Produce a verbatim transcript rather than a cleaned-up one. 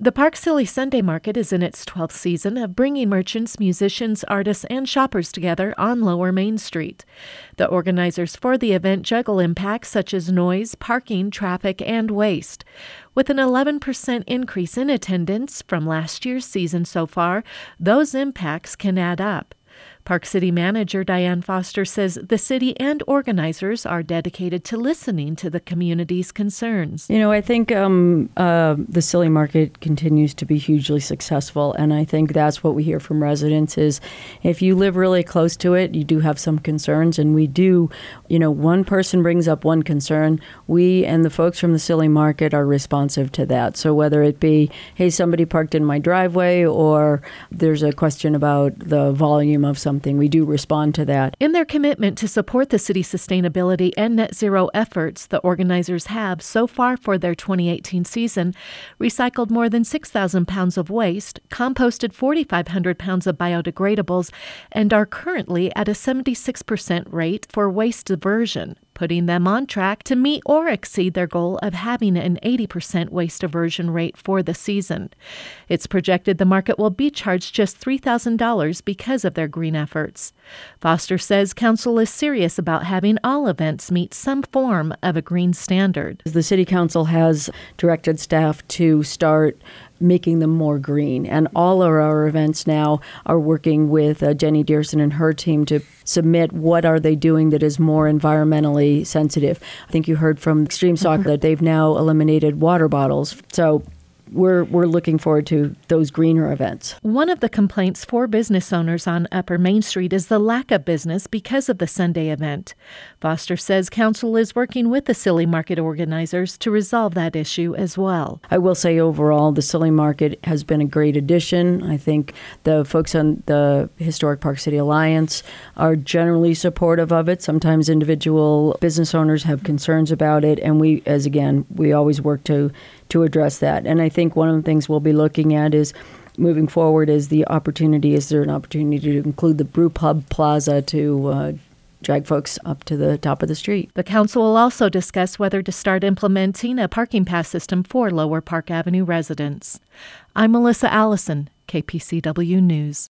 The Park Silly Sunday Market is in its twelfth season of bringing merchants, musicians, artists, and shoppers together on Lower Main Street. The organizers for the event juggle impacts such as noise, parking, traffic, and waste. With an eleven percent increase in attendance from last year's season so far, those impacts can add up. Park City Manager Diane Foster says the city and organizers are dedicated to listening to the community's concerns. You know, I think um, uh, the Silly Market continues to be hugely successful, and I think that's what we hear from residents is if you live really close to it, you do have some concerns, and we do, you know, one person brings up one concern, we and the folks from the Silly Market are responsive to that. So whether it be, hey, somebody parked in my driveway, or there's a question about the volume of something, we do respond to that. In their commitment to support the city's sustainability and net zero efforts, the organizers have, so far for their twenty eighteen season, recycled more than six thousand pounds of waste, composted four thousand five hundred pounds of biodegradables, and are currently at a seventy-six percent rate for waste diversion, putting them on track to meet or exceed their goal of having an eighty percent waste diversion rate for the season. It's projected the market will be charged just three thousand dollars because of their green efforts. Foster says council is serious about having all events meet some form of a green standard. The City Council has directed staff to start making them more green. And all of our events now are working with uh, Jenny Dearson and her team to submit what are they doing that is more environmentally sensitive. I think you heard from Extreme Soccer that they've now eliminated water bottles. So We're we're looking forward to those greener events. One of the complaints for business owners on Upper Main Street is the lack of business because of the Sunday event. Foster says council is working with the Silly Market organizers to resolve that issue as well. I will say overall, the Silly Market has been a great addition. I think the folks on the Historic Park City Alliance are generally supportive of it. Sometimes individual business owners have concerns about it, and we, as again, we always work to to address that. And I think one of the things we'll be looking at is moving forward is the opportunity, is there an opportunity to include the Brew Pub Plaza to uh, drag folks up to the top of the street. The council will also discuss whether to start implementing a parking pass system for Lower Park Avenue residents. I'm Melissa Allison, K P C W News.